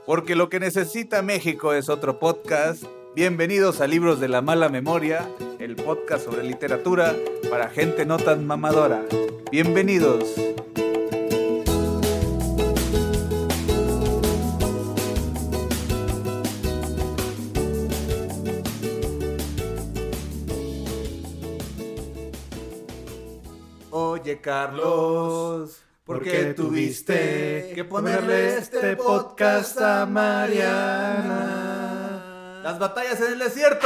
Porque lo que necesita México es otro podcast. Bienvenidos a Libros de la Mala Memoria, el podcast sobre literatura para gente no tan mamadora. Bienvenidos. Oye, Carlos, ¿por qué tuviste que ponerle este podcast a Mariana? Las batallas en el desierto.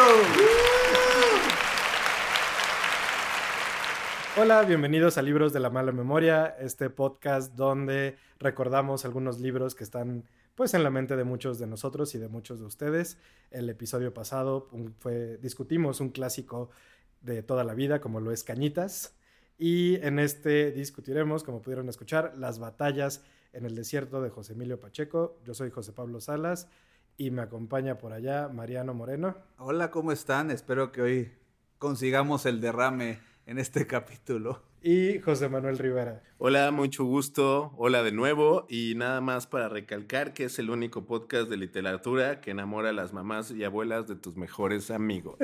Hola, bienvenidos a Libros de la Mala Memoria, este podcast donde recordamos algunos libros que están pues en la mente de muchos de nosotros y de muchos de ustedes. El episodio pasado discutimos un clásico de toda la vida como lo es Cañitas. Y en este discutiremos, como pudieron escuchar, Las batallas en el desierto de José Emilio Pacheco. Yo soy José Pablo Salas y me acompaña por allá Mariano Moreno. Hola, ¿cómo están? Espero que hoy consigamos el derrame en este capítulo. Y José Manuel Rivera. Hola, mucho gusto. Hola de nuevo. Y nada más para recalcar que es el único podcast de literatura que enamora a las mamás y abuelas de tus mejores amigos.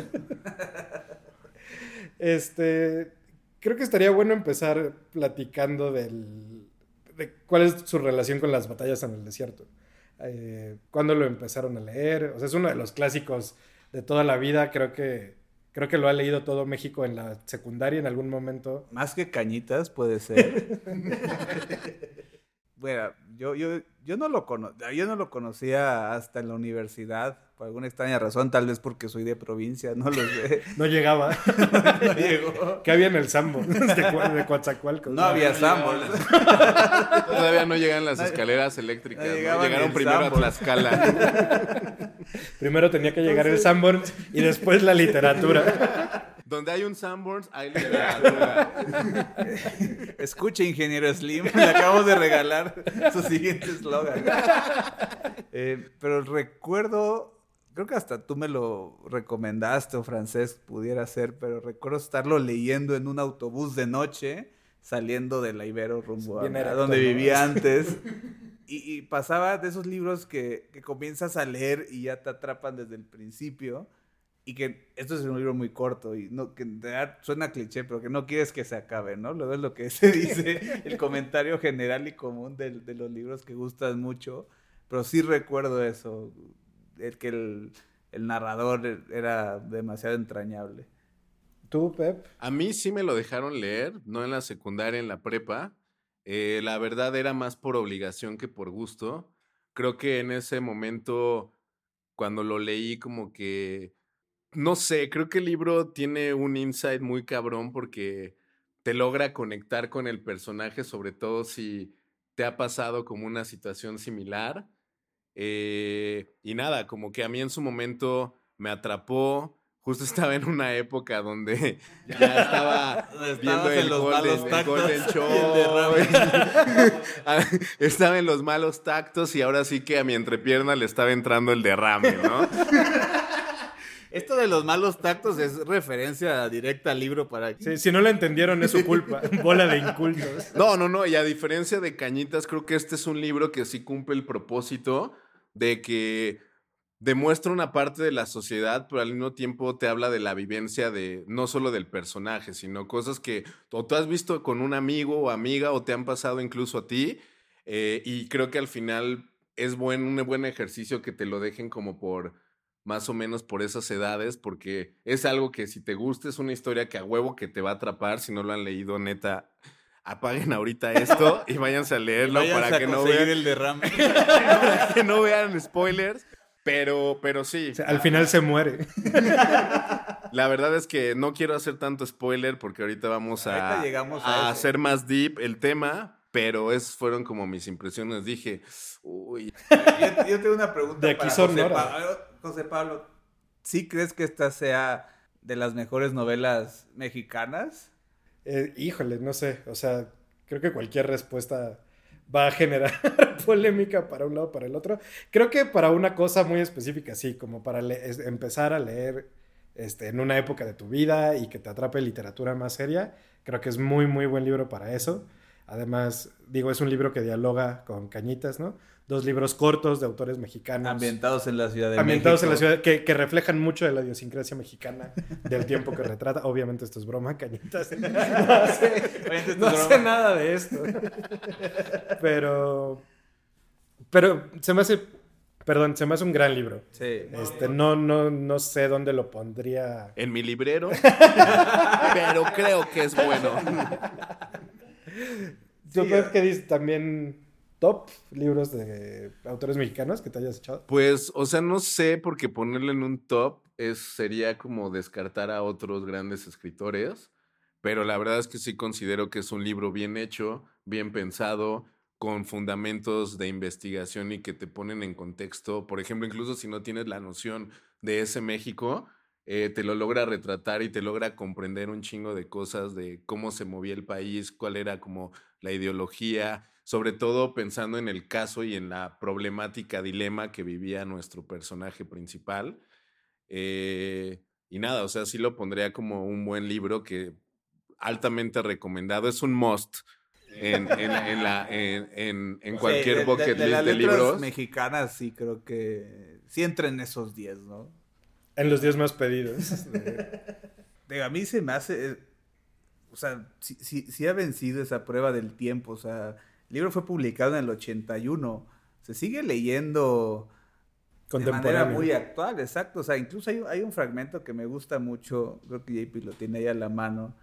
Creo que estaría bueno empezar platicando de cuál es su relación con las batallas en el desierto. ¿Cuándo lo empezaron a leer? O sea, es uno de los clásicos de toda la vida. Creo que lo ha leído todo México en la secundaria en algún momento. Más que Cañitas, puede ser. Bueno, yo no lo conocía hasta en la universidad, por alguna extraña razón, tal vez porque soy de provincia, no lo sé. No llegaba. No llegó. ¿Qué había en el Sambo? De Coatzacoalcos. No había Sambos. Todavía no llegan las escaleras eléctricas. No llegaron primero Sanborns. a Tlaxcala. Primero tenía que llegar el Sanborns y después la literatura. Donde hay un Sanborns, hay literatura. Escuche, ingeniero Slim, le acabo de regalar su siguiente eslogan. Pero recuerdo, creo que hasta tú me lo recomendaste, o Francés pudiera ser, pero recuerdo estarlo leyendo en un autobús de noche, saliendo de la Ibero rumbo a donde vivía antes. Y pasaba de esos libros que comienzas a leer y ya te atrapan desde el principio. Y que esto es un libro muy corto y no, que suena cliché, pero que no quieres que se acabe, ¿no? Luego es lo que se dice, el comentario general y común de los libros que gustan mucho. Pero sí recuerdo eso, el narrador era demasiado entrañable. ¿Tú, Pep? A mí sí me lo dejaron leer, no en la secundaria, en la prepa. La verdad era más por obligación que por gusto. Creo que en ese momento, cuando lo leí, como que... No sé, creo que el libro tiene un insight muy cabrón porque te logra conectar con el personaje, sobre todo si te ha pasado como una situación similar. Y nada, como que a mí en su momento me atrapó. Justo estaba en una época donde ya estaba viendo el Golden Show. Estaba en los malos tactos y ahora sí que a mi entrepierna le estaba entrando el derrame, ¿no? Esto de los malos tactos es referencia directa al libro para... Sí, si no lo entendieron es su culpa. Bola de incultos. No. Y a diferencia de Cañitas, creo que este es un libro que sí cumple el propósito de que demuestra una parte de la sociedad, pero al mismo tiempo te habla de la vivencia de no solo del personaje, sino cosas que o tú has visto con un amigo o amiga o te han pasado incluso a ti. Y creo que al final es un buen ejercicio que te lo dejen como por... más o menos por esas edades, porque es algo que si te gusta es una historia que a huevo que te va a atrapar. Si no lo han leído, neta, apaguen ahorita esto y váyanse a leerlo para que no vean el derrame. para que no vean spoilers, pero sí. O sea, al final se muere. La verdad es que no quiero hacer tanto spoiler porque ahorita vamos a hacer más deep el tema. Pero fueron como mis impresiones. Dije, uy. Yo tengo una pregunta de aquí para José Pablo. ¿Sí crees que esta sea de las mejores novelas mexicanas? Híjole, no sé. O sea, creo que cualquier respuesta va a generar polémica para un lado o para el otro. Creo que para una cosa muy específica, sí, como para empezar a leer en una época de tu vida y que te atrape literatura más seria, creo que es muy, muy buen libro para eso. Además, digo, es un libro que dialoga con Cañitas, ¿no? 2 libros cortos de autores mexicanos. Ambientados en la Ciudad de Ambientados México. en la ciudad, que reflejan mucho de la idiosincrasia mexicana, del tiempo que retrata. Obviamente esto es broma, Cañitas. No sé nada de esto. Pero se me hace un gran libro. Sí. No sé dónde lo pondría. En mi librero, pero creo que es bueno. ¿Tú crees que dices también top libros de autores mexicanos que te hayas echado? Pues, o sea, no sé, porque ponerle en un top sería como descartar a otros grandes escritores, pero la verdad es que sí considero que es un libro bien hecho, bien pensado, con fundamentos de investigación y que te ponen en contexto. Por ejemplo, incluso si no tienes la noción de ese México, te lo logra retratar y te logra comprender un chingo de cosas de cómo se movía el país, cuál era como la ideología, sobre todo pensando en el caso y en la problemática, dilema que vivía nuestro personaje principal. Y nada, o sea, sí lo pondría como un buen libro que altamente recomendado. Es un must en cualquier bucket de list las de letras libros. mexicanas, sí creo que sí entra en esos 10, ¿no? En los 10 más pedidos. Digo, a mí se me hace, o sea, sí ha vencido esa prueba del tiempo. O sea, el libro fue publicado en el 81. Se sigue leyendo de manera Contemporáneo. muy actual, exacto. O sea, incluso hay un fragmento que me gusta mucho, creo que JP lo tiene ahí a la mano,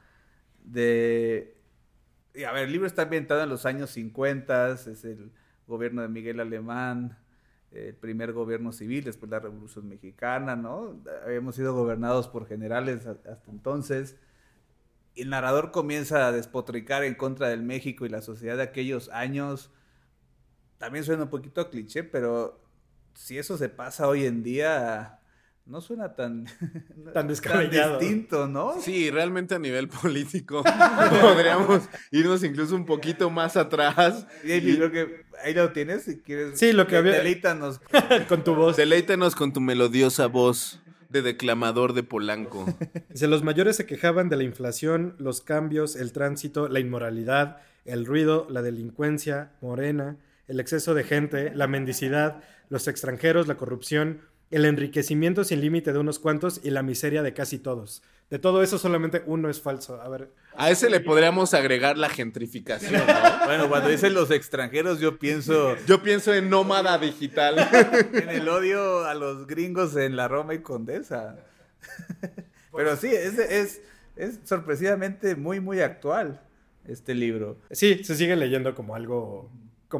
y a ver, el libro está ambientado en los años 50, es el gobierno de Miguel Alemán, el primer gobierno civil después de la Revolución Mexicana, ¿no? Habíamos sido gobernados por generales hasta entonces. Y el narrador comienza a despotricar en contra del México y la sociedad de aquellos años. También suena un poquito cliché, pero si eso se pasa hoy en día, no suena tan descabellado. distinto, ¿no? Sí, realmente a nivel político podríamos irnos incluso un poquito más atrás. Y creo que ahí lo tienes, si quieres. Sí, lo que había. Deleítanos. Con tu voz. Deleítanos con tu melodiosa voz de declamador de Polanco. Dice, los mayores se quejaban de la inflación, los cambios, el tránsito, la inmoralidad, el ruido, la delincuencia, Morena, el exceso de gente, la mendicidad, los extranjeros, la corrupción, el enriquecimiento sin límite de unos cuantos y la miseria de casi todos. De todo eso solamente uno es falso. A ver. A ese le podríamos agregar la gentrificación, ¿no? Bueno, cuando dicen los extranjeros, yo pienso Yo pienso en nómada digital. en el odio a los gringos en la Roma y Condesa. Pero sí, es sorpresivamente muy, muy actual este libro. Sí, se sigue leyendo como algo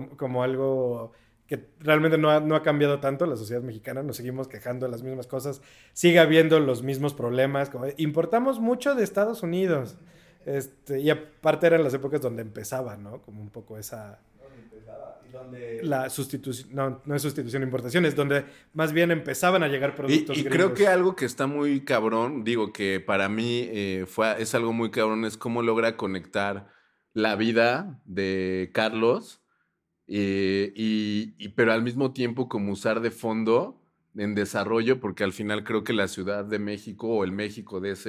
que realmente no ha cambiado tanto la sociedad mexicana. Nos seguimos quejando de las mismas cosas. Sigue habiendo los mismos problemas. Como, importamos mucho de Estados Unidos. Y aparte eran las épocas donde empezaba, ¿no? Como un poco esa... La sustitución, no es sustitución de importaciones, donde más bien empezaban a llegar productos Y gringos. creo que algo que está muy cabrón, digo que para mí es algo muy cabrón, es cómo logra conectar la vida de Carlos, pero al mismo tiempo como usar de fondo en desarrollo, porque al final creo que la Ciudad de México o el México de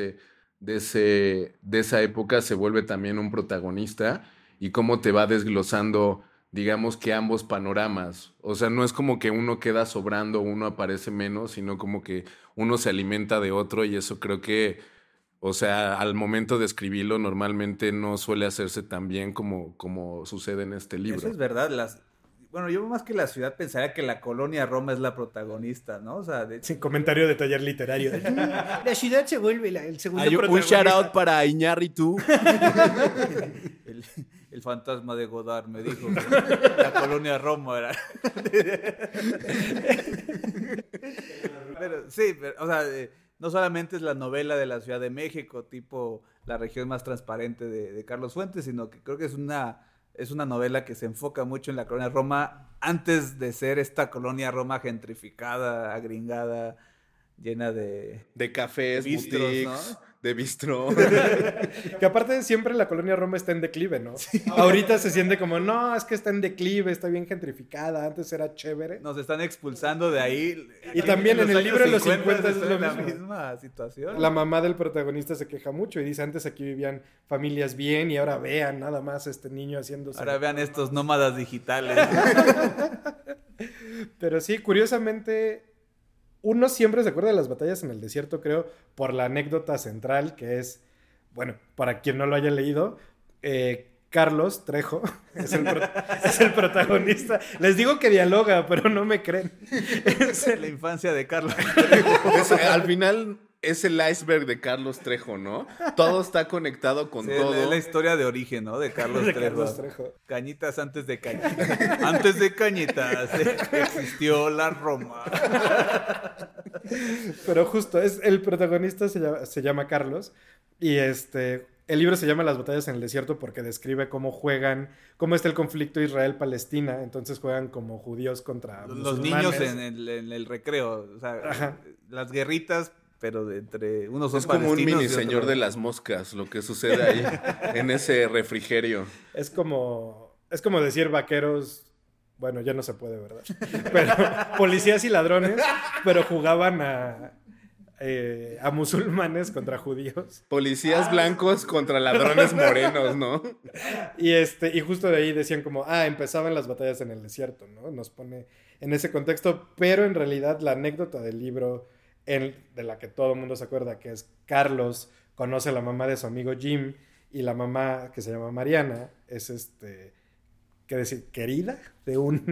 esa época se vuelve también un protagonista y cómo te va desglosando, digamos que ambos panoramas. O sea, no es como que uno queda sobrando, uno aparece menos, sino como que uno se alimenta de otro y eso creo que, o sea, al momento de escribirlo normalmente no suele hacerse tan bien como sucede en este libro. Eso es verdad. Bueno, yo más que la ciudad pensaría que la colonia Roma es la protagonista, ¿no? O sea, Sin comentario de taller literario. La ciudad se vuelve el segundo Hay un protagonista. shout out para Iñárritu. el fantasma de Godard me dijo que la colonia Roma era. Pero, sí, o sea, no solamente es la novela de la Ciudad de México, tipo La región más transparente de Carlos Fuentes, sino que creo que es una novela que se enfoca mucho en la colonia Roma antes de ser esta colonia Roma gentrificada, agringada, llena de De cafés, bistros, boutiques, ¿no? de bistró. Que aparte siempre la colonia Roma está en declive, ¿no? Sí. Ahorita se siente como, no, es que está en declive, está bien gentrificada, antes era chévere. Nos están expulsando de ahí. Y también en el libro de los 50 es lo la mismo. misma situación. La mamá del protagonista se queja mucho y dice, antes aquí vivían familias bien y ahora vean nada más a este niño haciéndose... Ahora vean estos nómadas digitales. Pero sí, curiosamente, uno siempre se acuerda de las batallas en el desierto, creo, por la anécdota central, que es, bueno, para quien no lo haya leído, Carlos Trejo es el protagonista. Les digo que dialoga, pero no me creen. La infancia de Carlos. Al final es el iceberg de Carlos Trejo, ¿no? Todo está conectado con todo. Es la historia de origen, ¿no? De Carlos Trejo. Cañitas antes de Cañitas. Antes de Cañitas existió la Roma. Pero justo, el protagonista se llama Carlos y el libro se llama Las batallas en el desierto porque describe cómo está el conflicto Israel-Palestina. Entonces juegan como judíos contra los musulmanes. niños en el recreo. O sea, ajá, las guerritas, pero entre unos son es como un palestinos mini y otros... señor de las moscas, lo que sucede ahí en ese refrigerio. Es como decir vaqueros... Bueno, ya no se puede, ¿verdad? Pero policías y ladrones, pero jugaban a musulmanes contra judíos. Policías blancos contra ladrones morenos, ¿no? Y justo de ahí decían como, empezaban las batallas en el desierto, ¿no? Nos pone en ese contexto, pero en realidad la anécdota del libro de la que todo el mundo se acuerda, que es Carlos conoce a la mamá de su amigo Jim y la mamá, que se llama Mariana, es ¿qué decir? Querida de un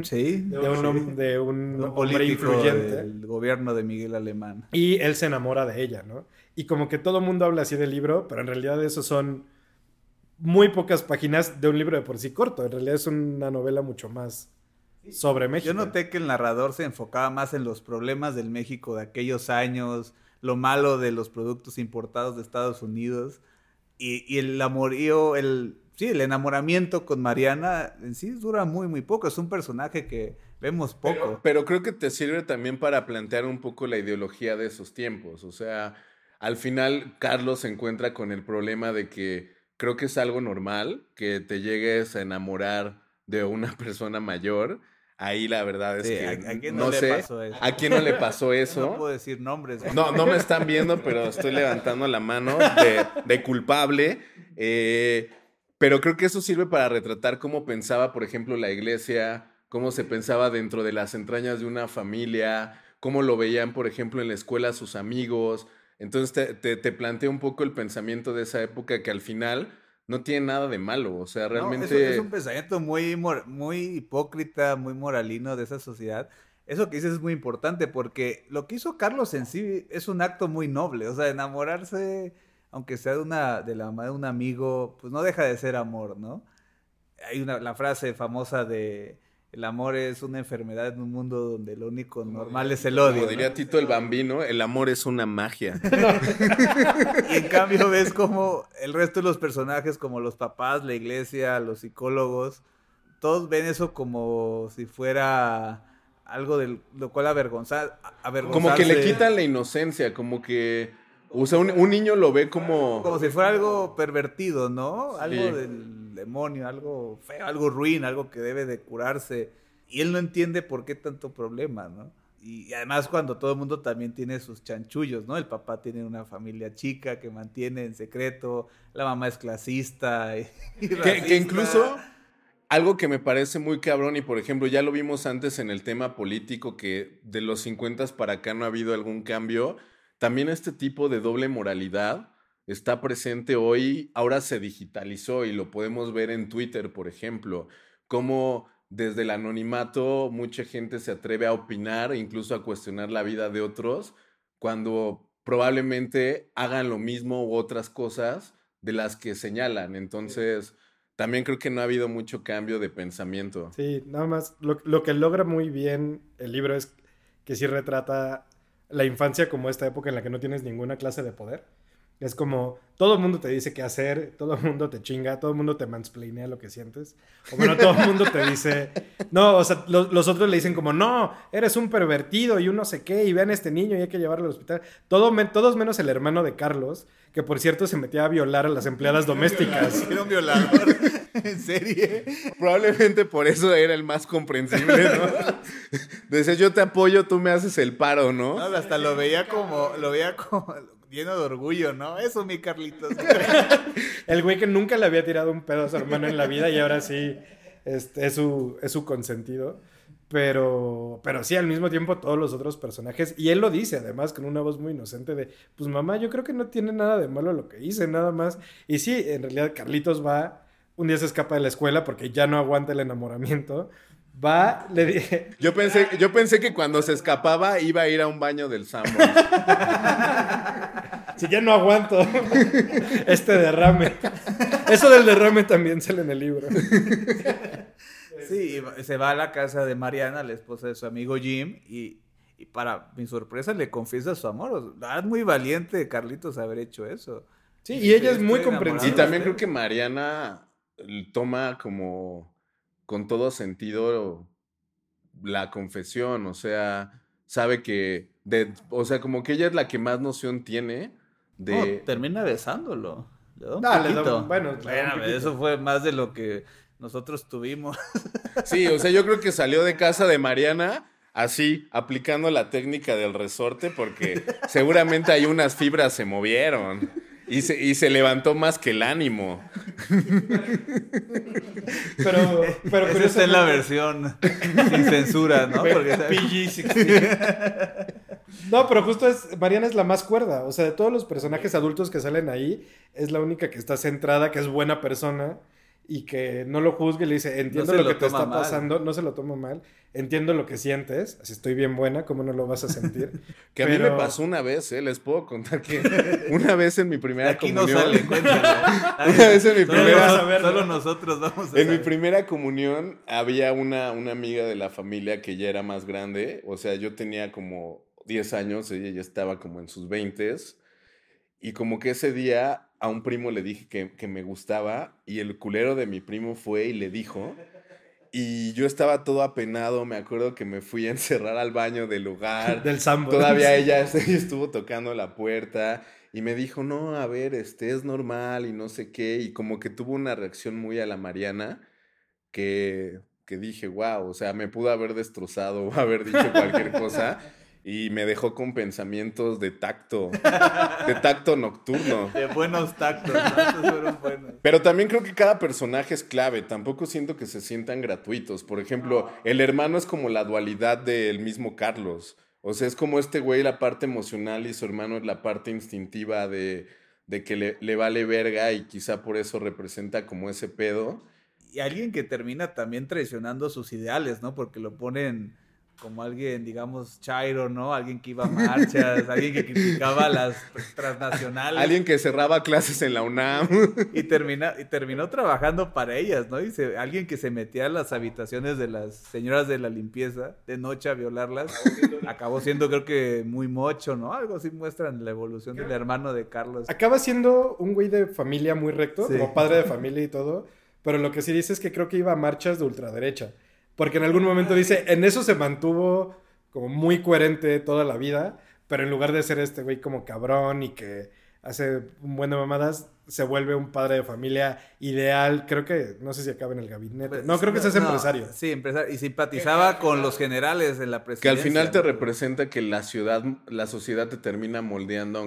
hombre influyente del gobierno de Miguel Alemán. Y él se enamora de ella, ¿no? Y como que todo el mundo habla así del libro, pero en realidad eso son muy pocas páginas de un libro de por sí corto. En realidad es una novela mucho más sobre México. Yo noté que el narrador se enfocaba más en los problemas del México de aquellos años, lo malo de los productos importados de Estados Unidos y el amorío, el enamoramiento con Mariana en sí dura muy, muy poco. Es un personaje que vemos poco. Pero creo que te sirve también para plantear un poco la ideología de esos tiempos. O sea, al final Carlos se encuentra con el problema de que creo que es algo normal que te llegues a enamorar de una persona mayor. Ahí la verdad es que ¿a quién no le pasó eso? ¿A quién no le pasó eso? No puedo decir nombres. No me están viendo, pero estoy levantando la mano de culpable. Pero creo que eso sirve para retratar cómo pensaba, por ejemplo, la iglesia, cómo se pensaba dentro de las entrañas de una familia, cómo lo veían, por ejemplo, en la escuela sus amigos. Entonces te plantea un poco el pensamiento de esa época que al final no tiene nada de malo. O sea, realmente... No, es un pensamiento muy hipócrita, muy moralino de esa sociedad. Eso que dices es muy importante porque lo que hizo Carlos en sí es un acto muy noble. O sea, enamorarse... aunque sea de la mamá de un amigo, pues no deja de ser amor, ¿no? Hay la frase famosa de el amor es una enfermedad en un mundo donde lo único normal es el odio. Como diría Tito el Bambino, el amor es una magia. Y en cambio ves como el resto de los personajes, como los papás, la iglesia, los psicólogos, todos ven eso como si fuera algo de lo cual avergonzarse. Como que le quitan la inocencia, como que... O sea, un niño lo ve como si fuera algo pervertido, ¿no? Sí. Algo del demonio, algo feo, algo ruin, algo que debe de curarse. Y él no entiende por qué tanto problema, ¿no? Y además cuando todo el mundo también tiene sus chanchullos, ¿no? El papá tiene una familia chica que mantiene en secreto, la mamá es clasista y que incluso... Algo que me parece muy cabrón y, por ejemplo, ya lo vimos antes en el tema político, que de los 50 para acá no ha habido algún cambio. También este tipo de doble moralidad está presente hoy, ahora se digitalizó y lo podemos ver en Twitter, por ejemplo, cómo desde el anonimato mucha gente se atreve a opinar e incluso a cuestionar la vida de otros cuando probablemente hagan lo mismo u otras cosas de las que señalan. Entonces, también creo que no ha habido mucho cambio de pensamiento. Sí, nada más lo que logra muy bien el libro es que sí retrata la infancia como esta época en la que no tienes ninguna clase de poder Es como, todo el mundo te dice qué hacer, todo el mundo te chinga, todo el mundo te mansplainea lo que sientes. O bueno, todo el mundo te dice, no, o sea, los otros le dicen como, no, eres un pervertido y un no sé qué, y vean a este niño y hay que llevarlo al hospital. Todos menos el hermano de Carlos, que por cierto se metía a violar a las empleadas domésticas. Era un violador en serie. Probablemente por eso era el más comprensible, ¿no? Decía, yo te apoyo, tú me haces el paro, ¿no? No, hasta lo veía como lleno de orgullo, ¿no? Eso, mi Carlitos. El güey que nunca le había tirado un pedo a su hermano en la vida y ahora sí es su consentido. Pero sí, al mismo tiempo todos los otros personajes, y él lo dice además con una voz muy inocente de, pues mamá, yo creo que no tiene nada de malo lo que hice, nada más. Y sí, en realidad Carlitos un día se escapa de la escuela porque ya no aguanta el enamoramiento. Le dije... Yo pensé que cuando se escapaba iba a ir a un baño del Sanborns. Si ya no aguanto este derrame. Eso del derrame también sale en el libro. Sí, se va a la casa de Mariana, la esposa de su amigo Jim, y para mi sorpresa le confiesa su amor. Es muy valiente Carlitos haber hecho eso. Sí, y ella es muy Estoy comprensiva. Y también creo que Mariana toma como con todo sentido la confesión, o sea, sabe que, o sea, como que ella es la que más noción tiene de... No, termina besándolo. Le da un No, poquito. bueno, Eso fue más de lo que nosotros tuvimos. Sí, o sea, yo creo que salió de casa de Mariana así, aplicando la técnica del resorte, porque seguramente hay unas fibras se movieron y se levantó más que el ánimo. Pero Esa está en la versión sin censura, ¿no? Porque PG-16. No, pero justo Mariana es la más cuerda. O sea, de todos los personajes adultos que salen ahí, es la única que está centrada, que es buena persona y que no lo juzgue y le dice, entiendo lo que te está pasando, no se lo toma mal, entiendo lo que sientes, así estoy bien buena, ¿cómo no lo vas a sentir? Que a mí me pasó una vez, les puedo contar que una vez en mi primera aquí comunión... no sale, cuéntalo. Una vez en mi primera... Solo nosotros vamos a En mi saber. primera comunión había una amiga de la familia que ya era más grande, o sea, yo tenía como 10 años, ella ya estaba como en sus 20s, y como que ese día a un primo le dije que me gustaba, y el culero de mi primo fue y le dijo, y yo estaba todo apenado, me acuerdo que me fui a encerrar al baño del lugar. Del Sanborns. Todavía ella estuvo tocando la puerta, y me dijo, no, a ver, es normal, y no sé qué, y como que tuvo una reacción muy a la Mariana, que dije, wow, o sea, me pudo haber destrozado o haber dicho cualquier cosa y me dejó con pensamientos de tacto nocturno. De buenos tactos, ¿no? Estos fueron buenos. Pero también creo que cada personaje es clave, tampoco siento que se sientan gratuitos. Por ejemplo, el hermano es como la dualidad del mismo Carlos. O sea, es como este güey la parte emocional y su hermano es la parte instintiva de que le vale verga y quizá por eso representa como ese pedo. Y alguien que termina también traicionando sus ideales, ¿no? Porque lo ponen como alguien, digamos, chairo, ¿no? Alguien que iba a marchas, alguien que criticaba las transnacionales. Alguien que cerraba clases en la UNAM. Y terminó trabajando para ellas, ¿no? Alguien que se metía a las habitaciones de las señoras de la limpieza de noche a violarlas. Acabó siendo, creo que, muy mocho, ¿no? Algo así muestran la evolución del hermano de Carlos. Acaba siendo un güey de familia muy recto, Sí. como padre de familia y todo. Pero lo que sí dice es que creo que iba a marchas de ultraderecha. Porque en algún momento dice, en eso se mantuvo como muy coherente toda la vida. Pero en lugar de ser este güey como cabrón y que hace un buen de mamadas, se vuelve un padre de familia ideal. Creo que, no sé si acaba en el gabinete. No, creo que se hace empresario. Sí, empresario. Y simpatizaba con los generales en la presidencia. Que al final te ¿no? representa que la sociedad te termina moldeando,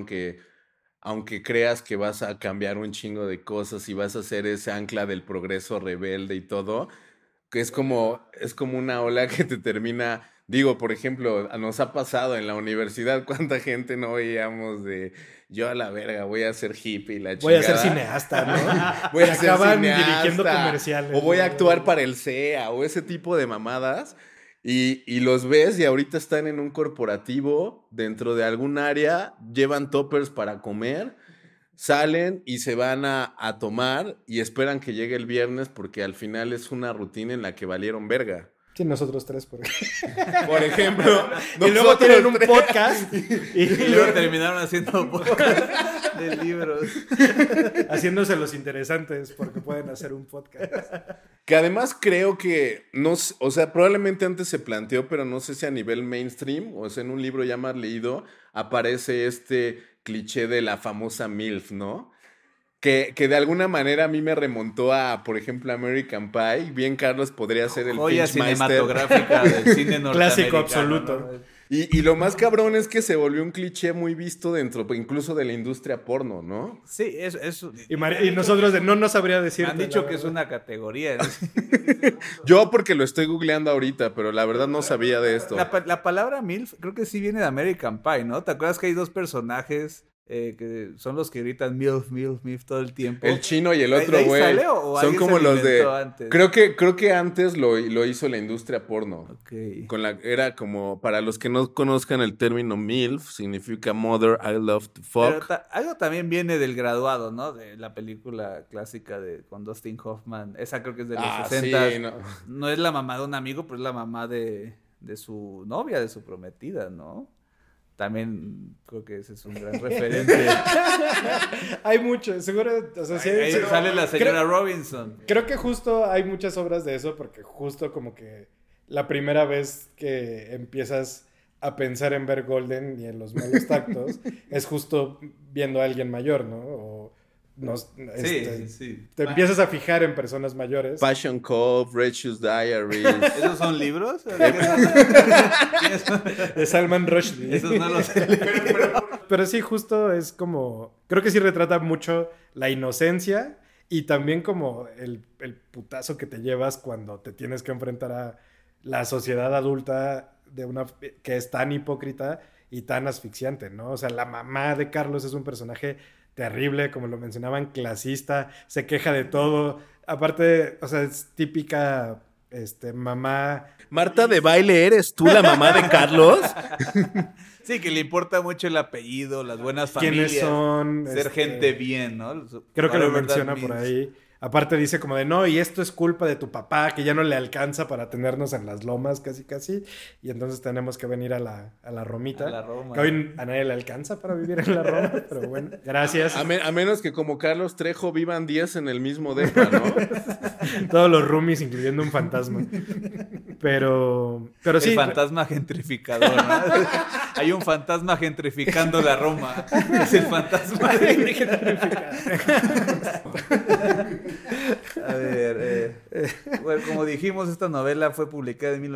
aunque creas que vas a cambiar un chingo de cosas y vas a ser ese ancla del progreso rebelde y todo, que es como una ola que te termina, digo, por ejemplo, nos ha pasado en la universidad, cuánta gente no veíamos de yo a la verga, voy a ser hippie y la chingada. Voy a ser cineasta, ¿no? Voy a ser Acaban cineasta, dirigiendo comerciales. o voy a actuar para el CEA o ese tipo de mamadas. Y los ves y ahorita están en un corporativo dentro de algún área, llevan toppers para comer, salen y se van a tomar y esperan que llegue el viernes porque al final es una rutina en la que valieron verga. Sí, nosotros tres, por ejemplo. Por ejemplo. Y luego tienen un podcast Y luego terminaron haciendo podcast de libros. haciéndose los interesantes porque pueden hacer un podcast. Que además creo que, no, o sea, probablemente antes se planteó, pero no sé si a nivel mainstream, o sea, en un libro ya más leído, aparece este cliché de la famosa MILF, ¿no? Que de alguna manera a mí me remontó a, por ejemplo, American Pie. Bien, Carlos podría ser el joya Finchmeister. cinematográfica del cine norteamericano. Clásico absoluto. ¿no? Y lo más cabrón es que se volvió un cliché muy visto dentro, incluso de la industria porno, ¿no? Sí, eso. Y nosotros no sabría decir. Me han dicho que es una categoría. Yo porque lo estoy googleando ahorita, pero la verdad no sabía de esto. La palabra MILF creo que sí viene de American Pie, ¿no? ¿Te acuerdas que hay dos personajes que son los que gritan MILF, MILF, MILF todo el tiempo? El chino y el ¿De otro ahí güey. sale o Son alguien como se los de. inventó antes? Creo que antes lo hizo la industria porno. Ok. Era como, para los que no conozcan el término MILF, significa Mother I Love to Pero Fuck. algo también viene del Graduado, ¿no? De la película clásica con Dustin Hoffman. Esa creo que es de los 60. Sí, no. No es la mamá de un amigo, pero es la mamá de su novia, de su prometida, ¿no? También creo que ese es un gran referente. Hay mucho, seguro. O sea, sí, Ahí sí, sale la señora Robinson. Creo que justo hay muchas obras de eso, porque justo como que la primera vez que empiezas a pensar en ver Golden y en los malos tactos es justo viendo a alguien mayor, ¿no? O Sí. te empiezas a fijar en personas mayores. Passion Cove, Red Shoes Diaries. ¿Esos son libros? De Salman Rushdie. Esos no los sé. Pero sí, justo es como... Creo que sí retrata mucho la inocencia y también como el putazo que te llevas cuando te tienes que enfrentar a la sociedad adulta que es tan hipócrita y tan asfixiante, ¿no? O sea, la mamá de Carlos es un personaje terrible, como lo mencionaban, clasista, se queja de todo. Aparte, o sea, es típica mamá... Marta de Baile, ¿eres tú la mamá de Carlos? Sí, que le importa mucho el apellido, las buenas familias. ¿Quiénes son? Ser gente bien, ¿no? Creo que lo menciona por ahí. Aparte dice como de, no, y esto es culpa de tu papá, que ya no le alcanza para tenernos en las lomas, casi, casi. Y entonces tenemos que venir a la Romita. A la Roma. Que hoy a nadie le alcanza para vivir en la Roma, pero bueno, gracias. A menos que como Carlos Trejo vivan 10 en el mismo depa, ¿no? Todos los roomies, incluyendo un fantasma. Pero sí. El fantasma gentrificador, ¿no? Hay un fantasma gentrificando la Roma. Es el fantasma gentrificador. A ver, bueno, como dijimos, esta novela fue publicada en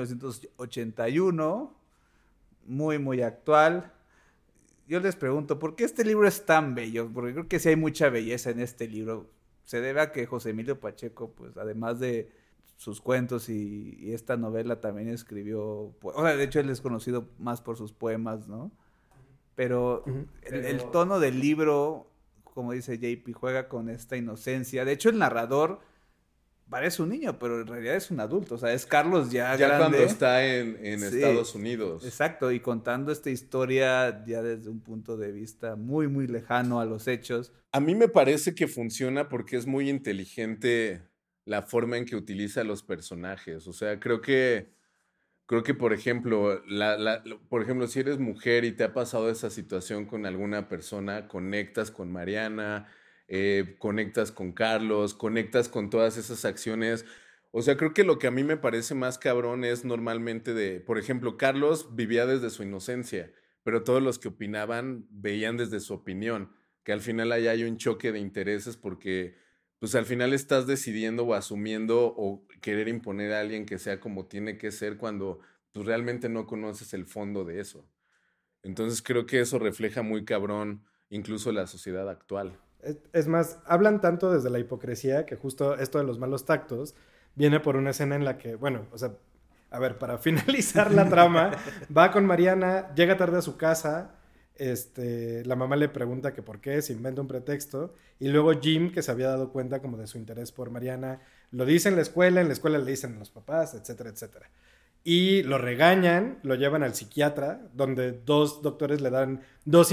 1981, muy, muy actual. Yo les pregunto, ¿por qué este libro es tan bello? Porque creo que sí hay mucha belleza en este libro. Se debe a que José Emilio Pacheco, pues además de sus cuentos y esta novela también escribió, o sea, de hecho él es conocido más por sus poemas, ¿no? Pero el tono del libro, como dice JP, juega con esta inocencia. De hecho, el narrador parece un niño, pero en realidad es un adulto. O sea, es Carlos ya grande. Cuando está en sí, Estados Unidos. Exacto, y contando esta historia ya desde un punto de vista muy, muy lejano a los hechos. A mí me parece que funciona porque es muy inteligente la forma en que utiliza los personajes. O sea, creo que por ejemplo, por ejemplo, si eres mujer y te ha pasado esa situación con alguna persona, conectas con Mariana, conectas con Carlos, conectas con todas esas acciones. O sea, creo que lo que a mí me parece más cabrón es normalmente por ejemplo, Carlos vivía desde su inocencia, pero todos los que opinaban veían desde su opinión, que al final ahí hay un choque de intereses porque pues al final estás decidiendo o asumiendo o querer imponer a alguien que sea como tiene que ser cuando pues realmente no conoces el fondo de eso. Entonces creo que eso refleja muy cabrón incluso la sociedad actual. Es más, hablan tanto desde la hipocresía que justo esto de los malos tactos viene por una escena en la que, bueno, o sea, a ver, para finalizar la trama, va con Mariana, llega tarde a su casa, la mamá le pregunta que por qué, se inventa un pretexto, y luego Jim, que se había dado cuenta como de su interés por Mariana, lo dice en la escuela le dicen a los papás, etcétera, etcétera. Y lo regañan, lo llevan al psiquiatra, donde dos doctores le dan dos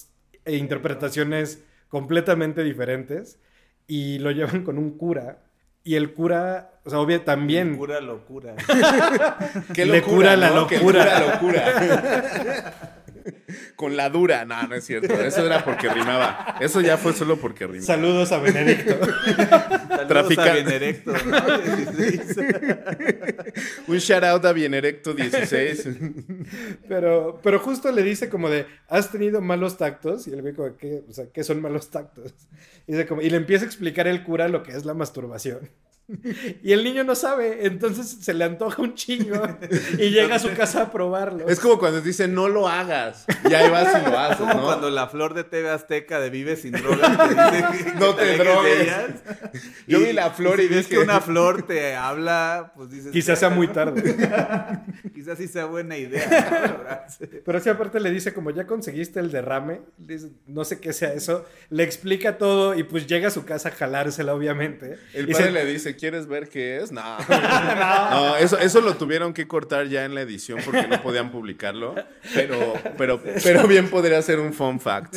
interpretaciones completamente diferentes, y lo llevan con un cura Y el cura, o sea, obvio, también... El cura locura. Qué Le locura, cura la ¿no? Que locura. cura locura. Con la dura. No, no es cierto. Eso era porque rimaba. Eso ya fue solo porque rimaba. Saludos a Benedicto. Saludos a Benerecto, ¿no? 16. Un shout out a Bienerecto 16. Pero justo le dice como de, ¿has tenido malos tactos? Y el güey como, ¿qué? O sea, ¿qué son malos tactos? Y le empieza a explicar el cura lo que es la masturbación. Y el niño no sabe, entonces se le antoja un chingo y llega a su casa a probarlo. Es como cuando te dicen, no lo hagas. Y ahí vas y lo haces, Como ¿no? cuando la flor de TV Azteca de Vive sin drogas te dice que No te alejes de drogues. ellas. Yo vi la flor y si ves dije... que una flor te habla, pues dices... Quizás sea muy tarde. Quizás sí sea buena idea, ¿no? Pero sí, aparte le dice como, ¿ya conseguiste el derrame? Le dice, no sé qué sea eso. Le explica todo y pues llega a su casa a jalársela, obviamente. El Y padre se- le dice, ¿quieres ver qué es? No. No, eso lo tuvieron que cortar ya en la edición porque no podían publicarlo. Pero bien podría ser un fun fact.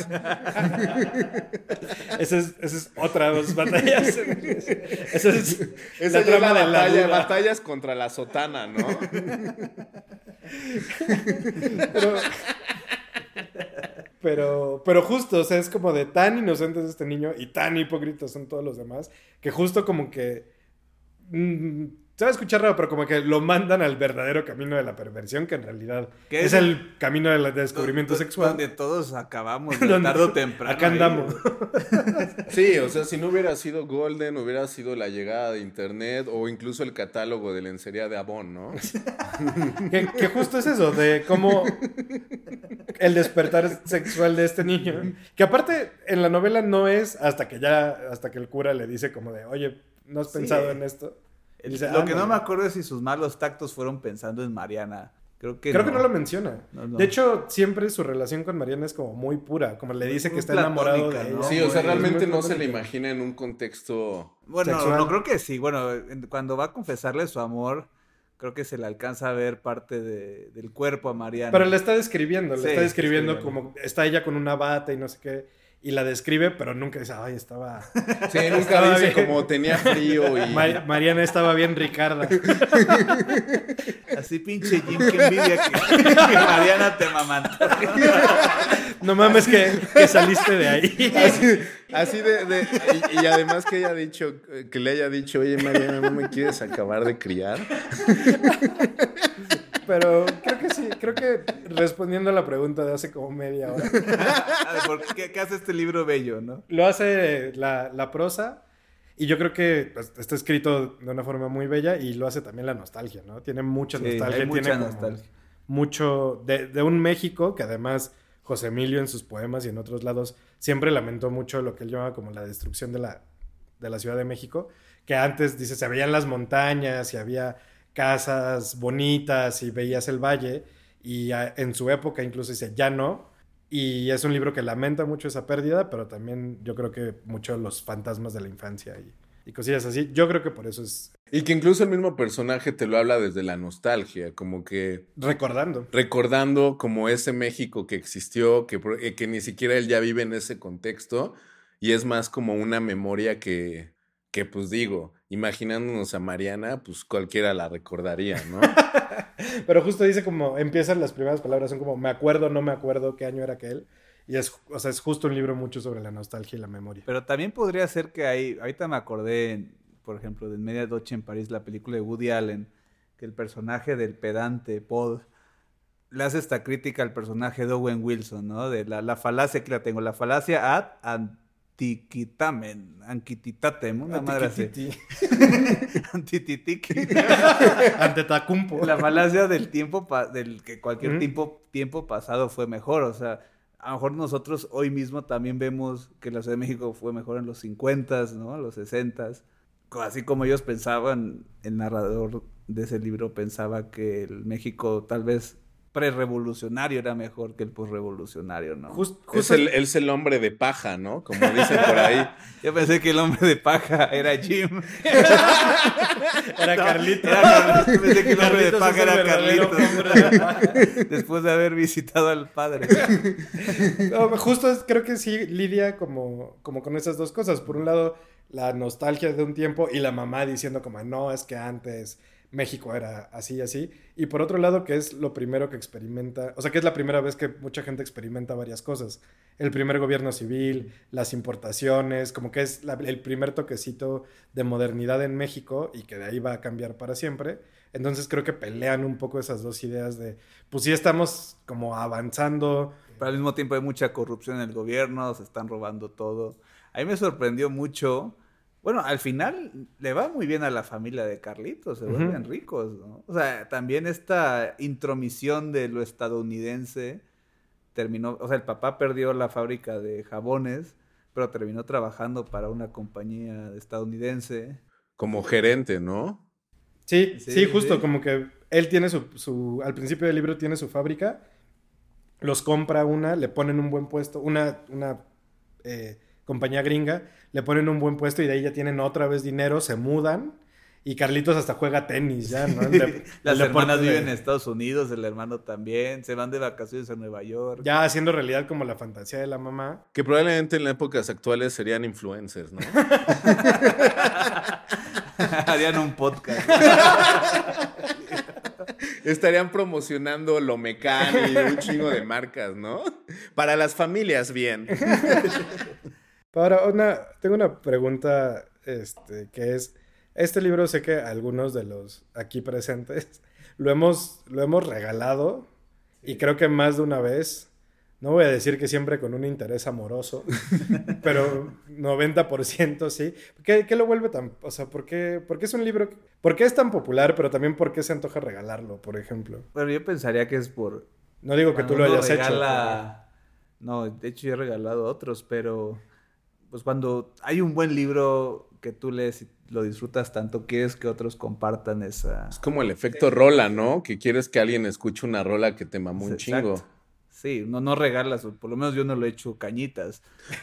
Esa es otra de las batallas. Esa es Esa la ya es trama la de la batalla, duda. batallas contra la sotana, ¿no? Pero justo, o sea, es como de tan inocente es este niño y tan hipócritas son todos los demás, que justo como que... se va a escuchar raro, pero como que lo mandan al verdadero camino de la perversión, que en realidad ¿Qué es es el camino del descubrimiento sexual. Donde todos acabamos de Donde- tarde o temprano. Acá ahí. andamos. Sí, o sea, si no hubiera sido Golden, hubiera sido la llegada de internet o incluso el catálogo de lencería de Avon, ¿no? Que justo es eso, de cómo el despertar sexual de este niño. Que aparte, en la novela no es hasta que el cura le dice como de, oye, ¿no has Sí. pensado en esto? Y dice, Lo que "Ah, no me acuerdo es si sus malos tactos fueron pensando en Mariana. Creo que que no lo menciona. No. De hecho, siempre su relación con Mariana es como muy pura. Como le dice que Muy está enamorado de platónica, ella. ¿no? Sí, o sea, Muy- realmente muy no se le platónica. imagina en un contexto... Bueno, Sexual. no creo que sí. Bueno, cuando va a confesarle su amor, creo que se le alcanza a ver parte del cuerpo a Mariana. Pero le está describiendo, Sí, describiendo. como está ella con una bata y no sé qué. Y la describe, pero nunca dice, ay, estaba... Sí, nunca Estaba dice bien. como tenía frío y... Mariana estaba bien Ricarda. Así pinche Jim, que envidia que Mariana te mamantó. No mames que saliste de ahí. Así y además que le haya dicho, oye Mariana, ¿no me quieres acabar de criar? Pero creo que sí, creo que respondiendo a la pregunta de hace como media hora. ¿Qué hace este libro bello, no? Lo hace la prosa y yo creo que pues, está escrito de una forma muy bella y lo hace también la nostalgia, ¿no? Tiene mucha Sí, nostalgia. hay mucha tiene como nostalgia. mucho de un México que además José Emilio en sus poemas y en otros lados siempre lamentó mucho lo que él llama como la destrucción de la Ciudad de México, que antes, dice, se veían las montañas y había casas bonitas y veías el valle y en su época incluso dice, ya no. Y es un libro que lamenta mucho esa pérdida, pero también yo creo que mucho los fantasmas de la infancia y cosillas así. Yo creo que por eso es Y que incluso el mismo personaje te lo habla desde la nostalgia, como que recordando como ese México que existió, que ni siquiera él ya vive en ese contexto, y es más como una memoria que pues digo, imaginándonos a Mariana, pues cualquiera la recordaría, ¿no? Pero justo dice como, empiezan las primeras palabras, son como, me acuerdo, no me acuerdo qué año era aquel. Y es justo un libro mucho sobre la nostalgia y la memoria. Pero también podría ser que ahorita me acordé, por ejemplo, de Medianoche en París, la película de Woody Allen, que el personaje del pedante Paul le hace esta crítica al personaje de Owen Wilson, ¿no? De la falacia que la tengo, la falacia ad anquititatem, una madre así. Antititic. Antetacumpo. La falacia del tiempo, del que cualquier Ujú. tiempo pasado fue mejor, o sea, a lo mejor nosotros hoy mismo también vemos que la Ciudad de México fue mejor en los 50s, ¿no? Los 60s. Así como ellos pensaban, el narrador de ese libro pensaba que el México tal vez prerevolucionario era mejor que el posrevolucionario, ¿no? Es el hombre de paja, ¿no? Como dicen por ahí. Yo pensé que el hombre de paja era Jim. Era Carlito. Yo pensé que el hombre de Carlitos paja es el era verdadero Carlitos. hombre de paja. Después de haber visitado al padre. No, justo creo que sí lidia como con esas dos cosas. Por un lado, la nostalgia de un tiempo y la mamá diciendo como, no, es que antes México era así y así. Y por otro lado, que es lo primero que experimenta, o sea, que es la primera vez que mucha gente experimenta varias cosas. El primer gobierno civil, las importaciones, como que es el primer toquecito de modernidad en México y que de ahí va a cambiar para siempre. Entonces creo que pelean un poco esas dos ideas de, pues sí estamos como avanzando. Pero al mismo tiempo hay mucha corrupción en el gobierno, se están robando todo. A mí me sorprendió mucho. Bueno, al final le va muy bien a la familia de Carlitos, se vuelven ricos, ¿no? O sea, también esta intromisión de lo estadounidense terminó, o sea, el papá perdió la fábrica de jabones, pero terminó trabajando para una compañía estadounidense. Como gerente, ¿no? Sí, justo, como que él tiene al principio del libro tiene su fábrica, los compra le ponen un buen puesto, una compañía gringa, le ponen un buen puesto y de ahí ya tienen otra vez dinero, se mudan y Carlitos hasta juega tenis ya, ¿no? Las hermanas viven en Estados Unidos, el hermano también, se van de vacaciones a Nueva York. Ya haciendo realidad como la fantasía de la mamá. Que probablemente en épocas actuales serían influencers, ¿no? Harían un podcast. Estarían promocionando lo mecánico y un chingo de marcas, ¿no? Para las familias, bien. Ahora, tengo una pregunta, que es, este libro sé que algunos de los aquí presentes lo hemos regalado y creo que más de una vez, no voy a decir que siempre con un interés amoroso, pero 90% sí. ¿Qué lo vuelve tan, o sea, por qué es un libro, por qué es tan popular, pero también por qué se antoja regalarlo, por ejemplo? Bueno, yo pensaría que es por... No digo que tú lo hayas hecho. No, de hecho yo he regalado otros, pero pues cuando hay un buen libro que tú lees y lo disfrutas tanto, quieres que otros compartan esa... Es como el efecto rola, ¿no? Que quieres que alguien escuche una rola que te mamó un chingo. Sí, no regalas, por lo menos yo no lo he hecho cañitas.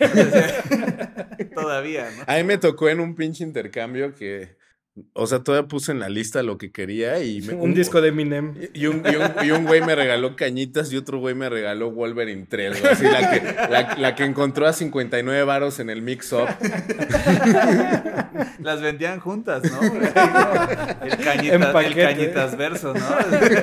Todavía, ¿no? A mí me tocó en un pinche intercambio que... O sea, todavía puse en la lista lo que quería y... un disco de Eminem. Y un güey me regaló cañitas y otro güey me regaló Wolverine 3. Así la que encontró a 59 varos en el mix-up. Las vendían juntas, ¿no? El cañitas verso, ¿no?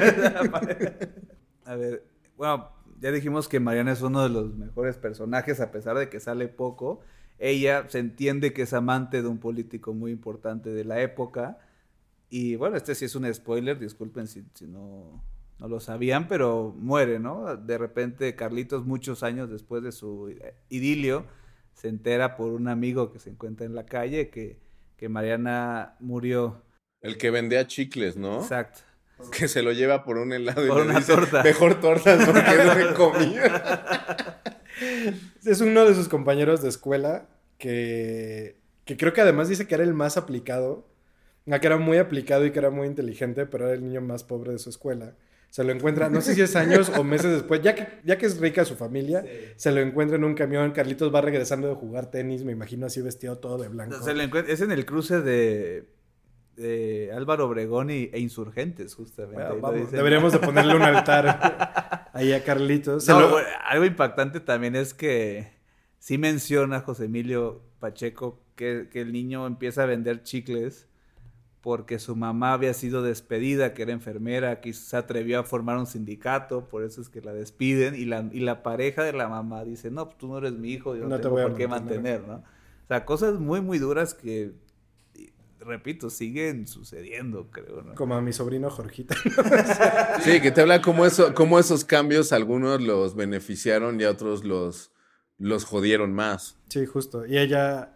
A ver, bueno, ya dijimos que Mariana es uno de los mejores personajes, a pesar de que sale poco. Ella se entiende que es amante de un político muy importante de la época. Y bueno, este sí es un spoiler, disculpen si no lo sabían, pero muere, ¿no? De repente Carlitos, muchos años después de su idilio, se entera por un amigo que se encuentra en la calle que Mariana murió. El que vendía chicles, ¿no? Exacto. Que se lo lleva por un helado por y le una dice, torta. Mejor tortas porque no me comía. Es uno de sus compañeros de escuela que creo que además dice que era el más aplicado, que era muy aplicado y que era muy inteligente, pero era el niño más pobre de su escuela. Se lo encuentra, no sé si es años o meses después, ya que es rica su familia, sí. Se lo encuentra en un camión. Carlitos va regresando de jugar tenis, me imagino así vestido todo de blanco. Es en el cruce de Álvaro Obregón e Insurgentes, justamente. Bueno, vamos, deberíamos de ponerle un altar ahí a Carlitos. Algo impactante también es que sí menciona José Emilio Pacheco que el niño empieza a vender chicles porque su mamá había sido despedida, que era enfermera, que se atrevió a formar un sindicato, por eso es que la despiden, y la pareja de la mamá dice, no, pues tú no eres mi hijo, yo no tengo por qué mantener, ¿no? O sea, cosas muy, muy duras que, repito, siguen sucediendo, creo, ¿no? Como a mi sobrino Jorgito. Sí, que te habla cómo esos cambios algunos los beneficiaron y a otros los jodieron más. Sí, justo. Y ella,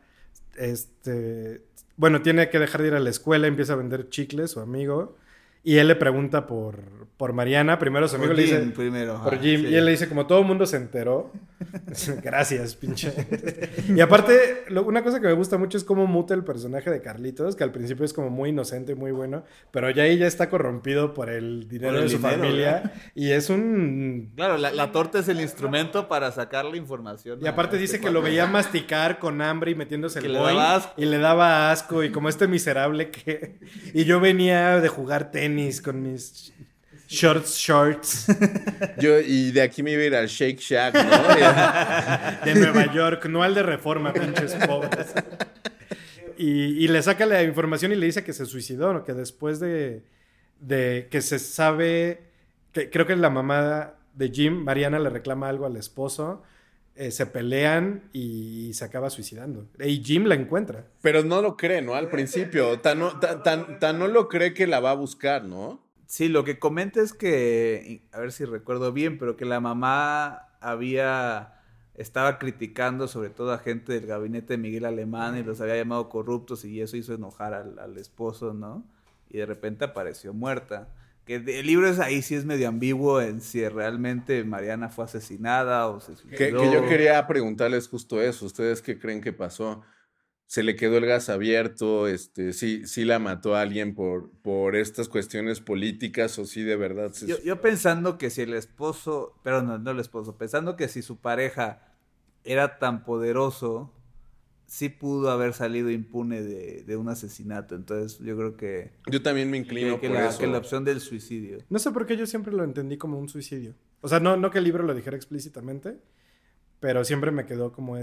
bueno, tiene que dejar de ir a la escuela, empieza a vender chicles, su amigo, y él le pregunta por Mariana. Primero su amigo le dice... Por Jim. Sí. Y él le dice, como todo el mundo se enteró. Gracias, pinche. Y aparte, una cosa que me gusta mucho es cómo muta el personaje de Carlitos, que al principio es como muy inocente y muy bueno, pero ya ahí ya está corrompido por el dinero de su familia. ¿No? Y es un... Claro, la torta es el instrumento para sacar la información. Y aparte dice que lo veía masticar con hambre y metiéndose el boing, y le daba asco, y como miserable que... Y yo venía de jugar tenis con mis shorts. Y de aquí me iba a ir al Shake Shack, ¿no? De Nueva York, no al de Reforma, pinches pobres. y le saca la información y le dice que se suicidó, ¿no? Que después de que se sabe, que creo que la mamá de Jim, Mariana, le reclama algo al esposo, se pelean y se acaba suicidando. Y Jim la encuentra. Pero no lo cree, ¿no? Al principio. Tan no lo cree que la va a buscar, ¿no? Sí, lo que comenta es que, a ver si recuerdo bien, pero que la mamá estaba criticando sobre todo a gente del gabinete de Miguel Alemán y los había llamado corruptos y eso hizo enojar al esposo, ¿no? Y de repente apareció muerta. Que el libro ahí sí es medio ambiguo en si realmente Mariana fue asesinada o se suicidó. Que yo quería preguntarles justo eso. ¿Ustedes qué creen que pasó? ¿Se le quedó el gas abierto? ¿Sí la mató a alguien por estas cuestiones políticas o sí de verdad? Yo pensando que si el esposo, pero no el esposo, pensando que si su pareja era tan poderoso, sí pudo haber salido impune de un asesinato. Entonces yo creo que... Yo también me inclino por eso. Que la opción del suicidio. No sé por qué yo siempre lo entendí como un suicidio. O sea, no que el libro lo dijera explícitamente, pero siempre me quedó como